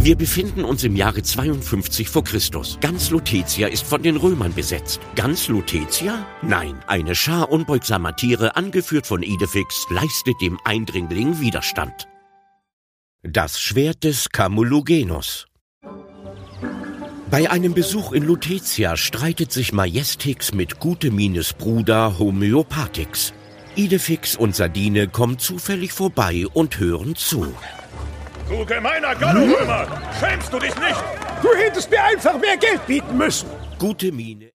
Wir befinden uns im Jahre 52 vor Christus. Ganz Lutetia ist von den Römern besetzt. Ganz Lutetia? Nein, eine Schar unbeugsamer Tiere, angeführt von Idefix, leistet dem Eindringling Widerstand. Das Schwert des Camulugenus. Bei einem Besuch in Lutetia streitet sich Majestix mit Gutemines Bruder Homöopathix. Idefix und Sardine kommen zufällig vorbei und hören zu. Du gemeiner Gallorömer, schämst du dich nicht? Du hättest mir einfach mehr Geld bieten müssen. Gutemine